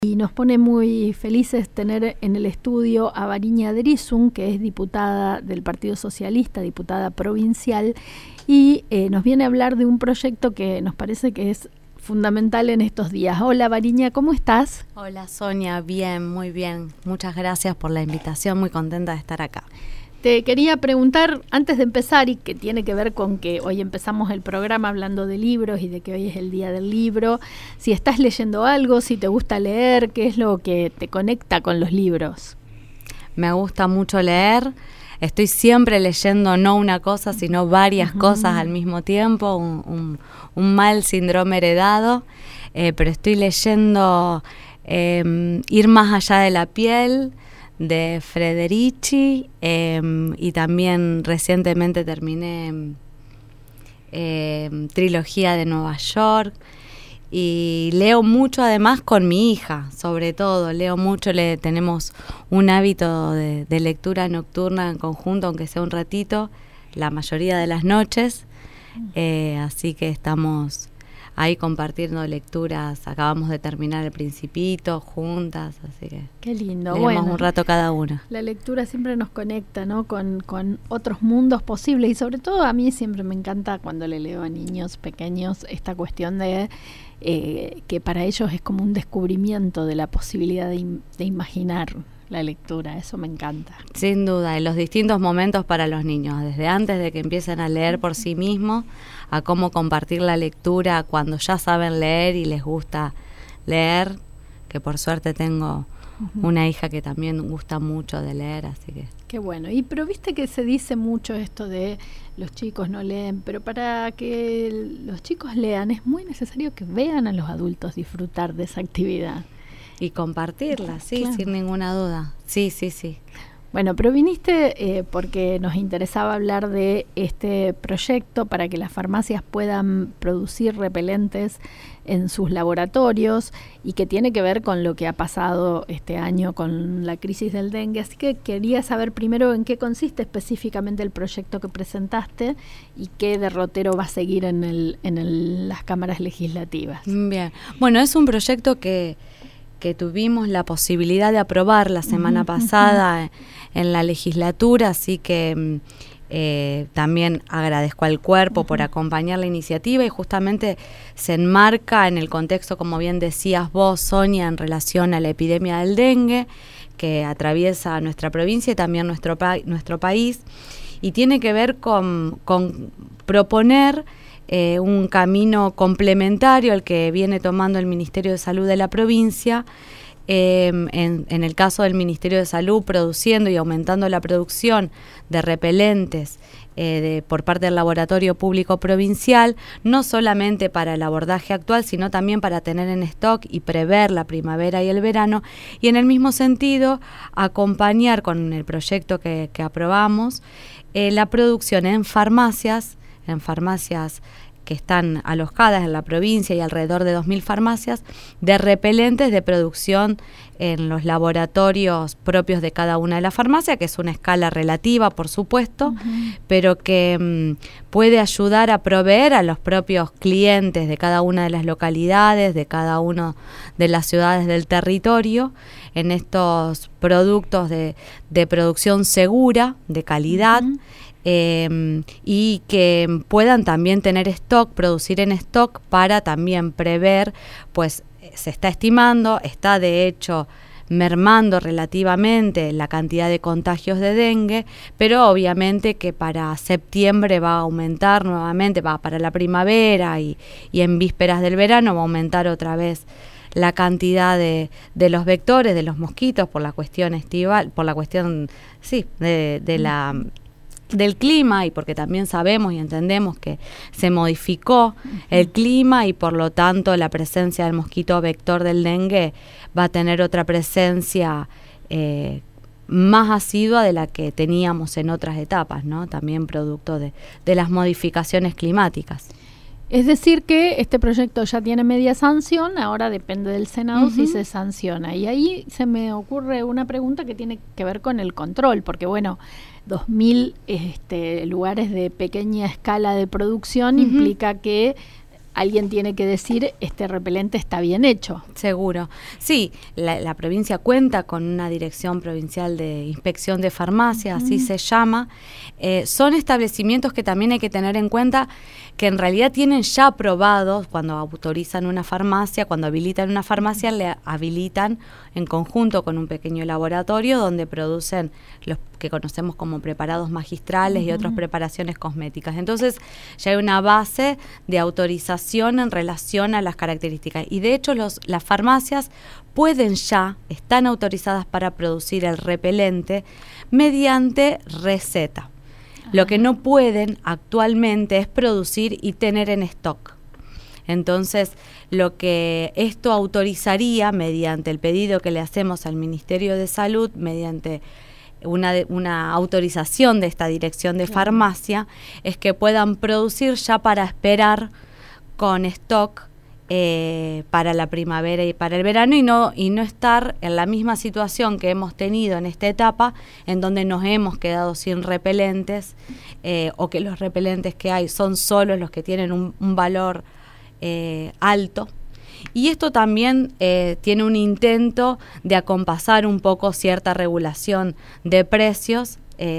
Y nos pone muy felices tener en el estudio a Variña Drizun, que es diputada del Partido Socialista, diputada provincial, y nos viene a hablar de un proyecto que nos parece que es fundamental en estos días. Hola Variña, ¿cómo estás? Hola Sonia, bien, muy bien. Muchas gracias por la invitación, muy contenta de estar acá. Te quería preguntar, antes de empezar, y que tiene que ver con que hoy empezamos el programa hablando de libros y de que hoy es el día del libro, si estás leyendo algo, si te gusta leer, ¿qué es lo que te conecta con los libros? Me gusta mucho leer, estoy siempre leyendo no una cosa, sino varias cosas al mismo tiempo, un mal síndrome heredado, pero estoy leyendo Ir más allá de la piel, de Federici, y también recientemente terminé Trilogía de Nueva York, y leo mucho además con mi hija, sobre todo, leo mucho, tenemos un hábito de lectura nocturna en conjunto, aunque sea un ratito, la mayoría de las noches, así que estamos ahí compartiendo lecturas. Acabamos de terminar El Principito juntas, así que qué lindo. Leemos un rato cada una. La lectura siempre nos conecta, ¿no? Con otros mundos posibles, y sobre todo a mí siempre me encanta cuando le leo a niños pequeños esta cuestión de que para ellos es como un descubrimiento de la posibilidad de imaginar la lectura. Eso me encanta. Sin duda, en los distintos momentos para los niños, desde antes de que empiecen a leer por sí mismos, a cómo compartir la lectura cuando ya saben leer y les gusta leer, que por suerte tengo una hija que también gusta mucho de leer, así que... Qué bueno. Pero viste que se dice mucho esto de los chicos no leen, pero para que los chicos lean es muy necesario que vean a los adultos disfrutar de esa actividad. Y compartirla, sí, claro. Sin ninguna duda. Sí. Bueno, pero viniste porque nos interesaba hablar de este proyecto para que las farmacias puedan producir repelentes en sus laboratorios, y que tiene que ver con lo que ha pasado este año con la crisis del dengue. Así que quería saber primero en qué consiste específicamente el proyecto que presentaste y qué derrotero va a seguir en las cámaras legislativas. Bien, bueno, es un proyecto que tuvimos la posibilidad de aprobar la semana pasada en la legislatura, así que también agradezco al cuerpo por acompañar la iniciativa, y justamente se enmarca en el contexto, como bien decías vos, Sonia, en relación a la epidemia del dengue que atraviesa nuestra provincia y también nuestro país, y tiene que ver con proponer un camino complementario al que viene tomando el Ministerio de Salud de la provincia, en el caso del Ministerio de Salud, produciendo y aumentando la producción de repelentes por parte del Laboratorio Público Provincial, no solamente para el abordaje actual, sino también para tener en stock y prever la primavera y el verano, y en el mismo sentido acompañar con el proyecto que aprobamos la producción en farmacias que están alojadas en la provincia, y alrededor de 2.000 farmacias, de repelentes de producción en los laboratorios propios de cada una de las farmacias, que es una escala relativa, por supuesto, pero que puede ayudar a proveer a los propios clientes de cada una de las localidades, de cada una de las ciudades del territorio, en estos productos de producción segura, de calidad, y que puedan también tener stock, producir en stock, para también prever, pues se está estimando, está de hecho mermando relativamente la cantidad de contagios de dengue, pero obviamente que para septiembre va a aumentar nuevamente, va para la primavera y en vísperas del verano va a aumentar otra vez la cantidad de los vectores, de los mosquitos, por la cuestión estival, por la cuestión, del clima, y porque también sabemos y entendemos que se modificó el clima, y por lo tanto la presencia del mosquito vector del dengue va a tener otra presencia más asidua de la que teníamos en otras etapas, ¿no? También producto de las modificaciones climáticas. Es decir que este proyecto ya tiene media sanción, ahora depende del Senado si se sanciona. Y ahí se me ocurre una pregunta que tiene que ver con el control, porque bueno, 2.000 lugares de pequeña escala de producción implica que alguien tiene que decir, este repelente está bien hecho. Seguro. Sí, la provincia cuenta con una dirección provincial de inspección de farmacia, así se llama. Son establecimientos que también hay que tener en cuenta que en realidad tienen ya aprobados, cuando autorizan una farmacia, cuando habilitan una farmacia, le habilitan en conjunto con un pequeño laboratorio donde producen los que conocemos como preparados magistrales y otras preparaciones cosméticas. Entonces ya hay una base de autorización en relación a las características. Y de hecho las farmacias están autorizadas para producir el repelente mediante receta. Lo que no pueden actualmente es producir y tener en stock. Entonces, lo que esto autorizaría mediante el pedido que le hacemos al Ministerio de Salud, mediante una autorización de esta dirección de farmacia, es que puedan producir ya para esperar con stock para la primavera y para el verano y no estar en la misma situación que hemos tenido en esta etapa, en donde nos hemos quedado sin repelentes o que los repelentes que hay son solo los que tienen un valor alto. Y esto también tiene un intento de acompasar un poco cierta regulación de precios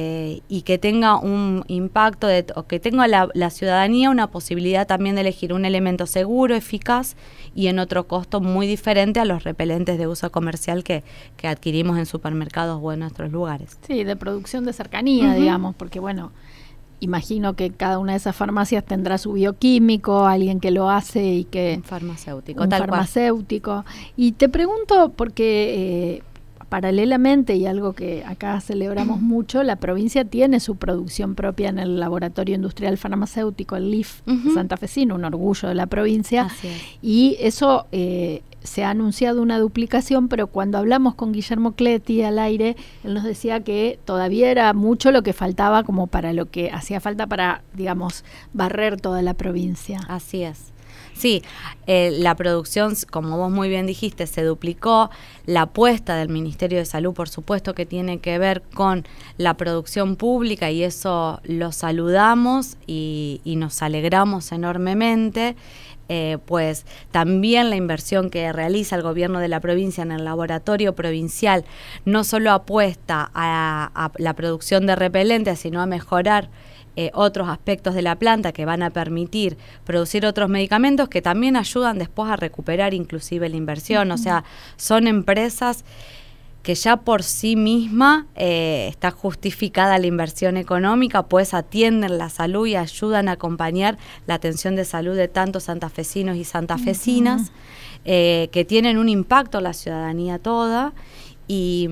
y que tenga un impacto, o que tenga la ciudadanía una posibilidad también de elegir un elemento seguro, eficaz y en otro costo muy diferente a los repelentes de uso comercial que adquirimos en supermercados o en otros lugares. Sí, de producción de cercanía, digamos, porque bueno, imagino que cada una de esas farmacias tendrá su bioquímico, alguien que lo hace y que... Un farmacéutico, farmacéutico. Y te pregunto, porque paralelamente, y algo que acá celebramos mucho, la provincia tiene su producción propia en el Laboratorio Industrial Farmacéutico, el LIF santafesino, un orgullo de la provincia. Así es. Y eso... se ha anunciado una duplicación, pero cuando hablamos con Guillermo Cletti al aire, él nos decía que todavía era mucho lo que faltaba como para lo que hacía falta para, digamos, barrer toda la provincia. Así es. Sí, la producción, como vos muy bien dijiste, se duplicó. La apuesta del Ministerio de Salud, por supuesto, que tiene que ver con la producción pública y eso lo saludamos y nos alegramos enormemente. Pues también la inversión que realiza el gobierno de la provincia en el laboratorio provincial no solo apuesta a la producción de repelentes, sino a mejorar otros aspectos de la planta que van a permitir producir otros medicamentos que también ayudan después a recuperar inclusive la inversión. O sea, son empresas que ya por sí misma está justificada la inversión económica, pues atienden la salud y ayudan a acompañar la atención de salud de tantos santafesinos y santafesinas, que tienen un impacto en la ciudadanía toda, y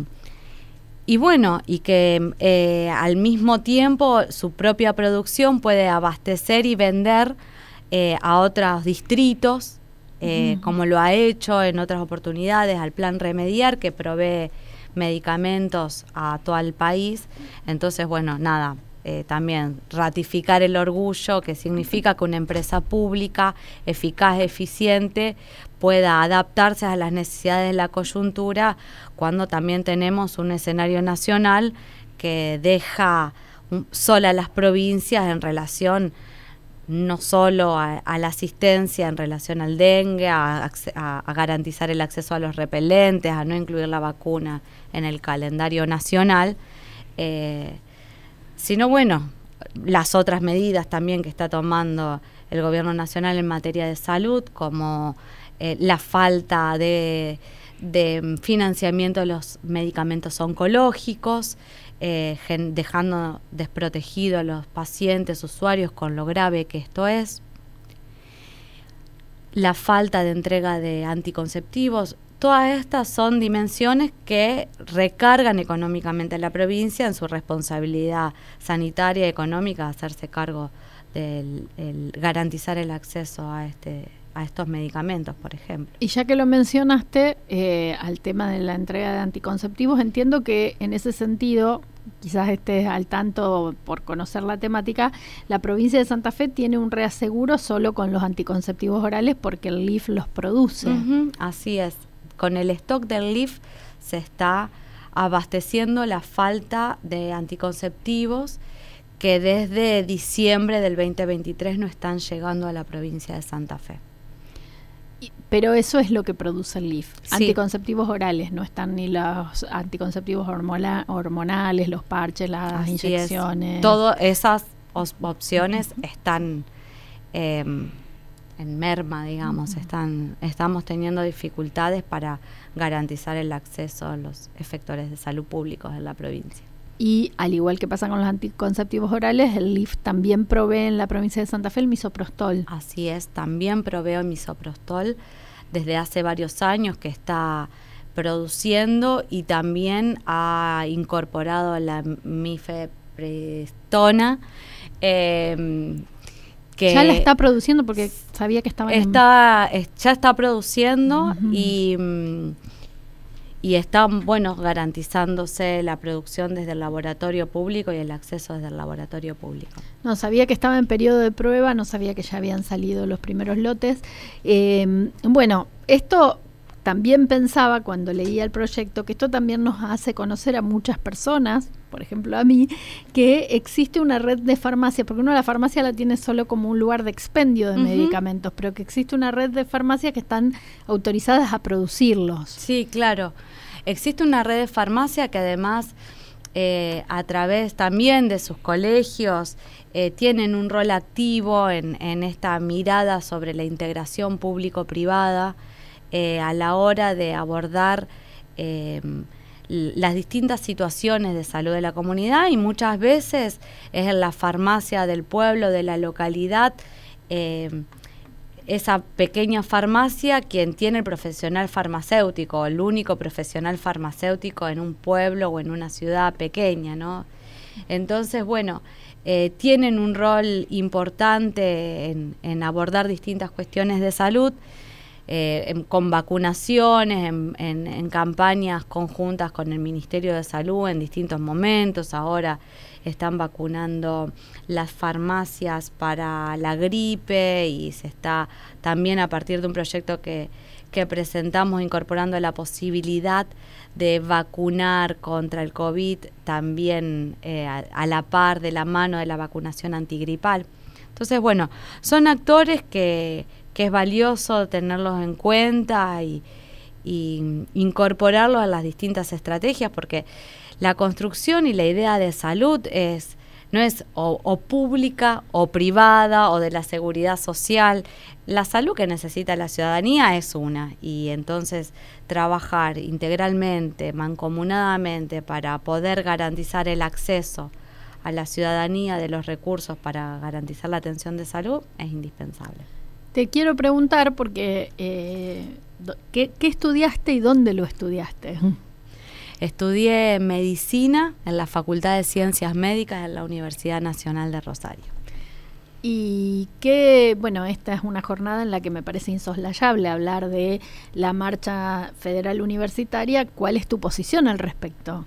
bueno, y que al mismo tiempo su propia producción puede abastecer y vender a otros distritos, como lo ha hecho en otras oportunidades al Plan Remediar, que provee medicamentos a todo el país. Entonces, bueno, nada, también ratificar el orgullo que significa que una empresa pública, eficaz, eficiente, pueda adaptarse a las necesidades de la coyuntura cuando también tenemos un escenario nacional que deja sola a las provincias en relación no solo a la asistencia en relación al dengue, a garantizar el acceso a los repelentes, a no incluir la vacuna en el calendario nacional, sino bueno, las otras medidas también que está tomando el gobierno nacional en materia de salud, como la falta de financiamiento de los medicamentos oncológicos, dejando desprotegidos a los pacientes, usuarios, con lo grave que esto es. La falta de entrega de anticonceptivos. Todas estas son dimensiones que recargan económicamente a la provincia en su responsabilidad sanitaria y económica, hacerse cargo del garantizar el acceso a estos medicamentos, por ejemplo. Y ya que lo mencionaste, al tema de la entrega de anticonceptivos, entiendo que en ese sentido, quizás estés al tanto por conocer la temática, la provincia de Santa Fe tiene un reaseguro solo con los anticonceptivos orales porque el LIF los produce. Así es. Con el stock del LIF se está abasteciendo la falta de anticonceptivos que desde diciembre del 2023 no están llegando a la provincia de Santa Fe. Pero eso es lo que produce el LIF. Sí. Anticonceptivos orales, no están ni los anticonceptivos hormonales, los parches, las Así inyecciones. Todas esas opciones están en merma, digamos. Estamos teniendo dificultades para garantizar el acceso a los efectores de salud públicos en la provincia. Y al igual que pasa con los anticonceptivos orales, el LIF también provee en la provincia de Santa Fe el misoprostol. Así es, también proveo misoprostol desde hace varios años que está produciendo, y también ha incorporado la mifepristona, que ya la está produciendo, porque sabía que estaba ya está produciendo. Y están, garantizándose la producción desde el laboratorio público y el acceso desde el laboratorio público. No, sabía que estaba en periodo de prueba, no sabía que ya habían salido los primeros lotes. Esto también pensaba cuando leía el proyecto, que esto también nos hace conocer a muchas personas, por ejemplo a mí, que existe una red de farmacias, porque uno la farmacia la tiene solo como un lugar de expendio de medicamentos, pero que existe una red de farmacias que están autorizadas a producirlos. Sí, claro. Existe una red de farmacia que además, a través también de sus colegios, tienen un rol activo en esta mirada sobre la integración público-privada, a la hora de abordar las distintas situaciones de salud de la comunidad, y muchas veces es en la farmacia del pueblo, de la localidad, esa pequeña farmacia quien tiene el profesional farmacéutico, el único profesional farmacéutico en un pueblo o en una ciudad pequeña, ¿no? Entonces, tienen un rol importante en abordar distintas cuestiones de salud, con vacunaciones, en campañas conjuntas con el Ministerio de Salud en distintos momentos. Ahora están vacunando las farmacias para la gripe, y se está también, a partir de un proyecto que presentamos, incorporando la posibilidad de vacunar contra el COVID también a la par, de la mano de la vacunación antigripal. Entonces, son actores que es valioso tenerlos en cuenta y incorporarlos a las distintas estrategias, porque la construcción y la idea de salud no es o pública o privada o de la seguridad social. La salud que necesita la ciudadanía es una, y entonces trabajar integralmente, mancomunadamente, para poder garantizar el acceso a la ciudadanía de los recursos para garantizar la atención de salud es indispensable. Te quiero preguntar, porque ¿qué estudiaste y dónde lo estudiaste? Estudié medicina en la Facultad de Ciencias Médicas de la Universidad Nacional de Rosario. Y esta es una jornada en la que me parece insoslayable hablar de la marcha federal universitaria. ¿Cuál es tu posición al respecto?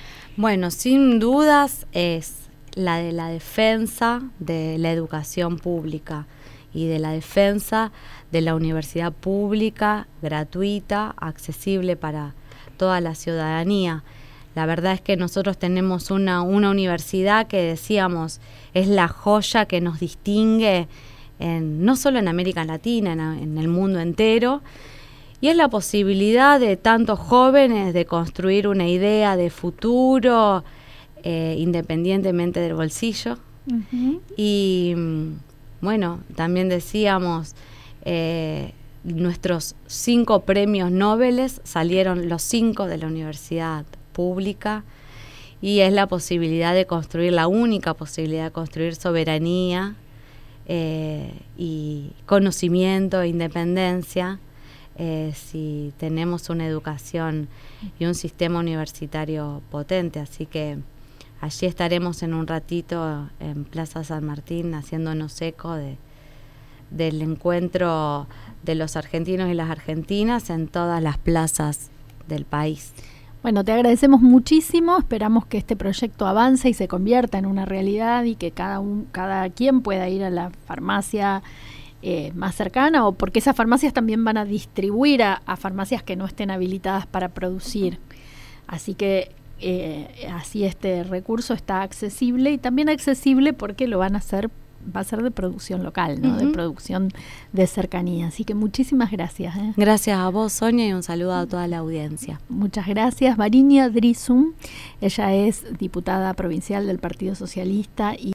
Sin dudas es la de la defensa de la educación pública y de la defensa de la universidad pública, gratuita, accesible para toda la ciudadanía. La verdad es que nosotros tenemos una universidad que, decíamos, es la joya que nos distingue no solo en América Latina, en el mundo entero, y es la posibilidad de tantos jóvenes de construir una idea de futuro independientemente del bolsillo. Y también decíamos, nuestros 5 premios Nobel salieron los 5 de la universidad pública, y es la posibilidad de construir, la única posibilidad de construir soberanía y conocimiento e independencia, si tenemos una educación y un sistema universitario potente. Así que allí estaremos en un ratito en Plaza San Martín, haciéndonos eco del encuentro de los argentinos y las argentinas en todas las plazas del país. Te agradecemos muchísimo, esperamos que este proyecto avance y se convierta en una realidad, y que cada quien pueda ir a la farmacia más cercana, o porque esas farmacias también van a distribuir a farmacias que no estén habilitadas para producir. Así que así este recurso está accesible, y también accesible porque lo van a hacer, va a ser de producción local, ¿no? De producción de cercanía. Así que muchísimas gracias. Gracias a vos, Sonia, y un saludo a toda la audiencia. Muchas gracias. Varinia Drisum, ella es diputada provincial del Partido Socialista y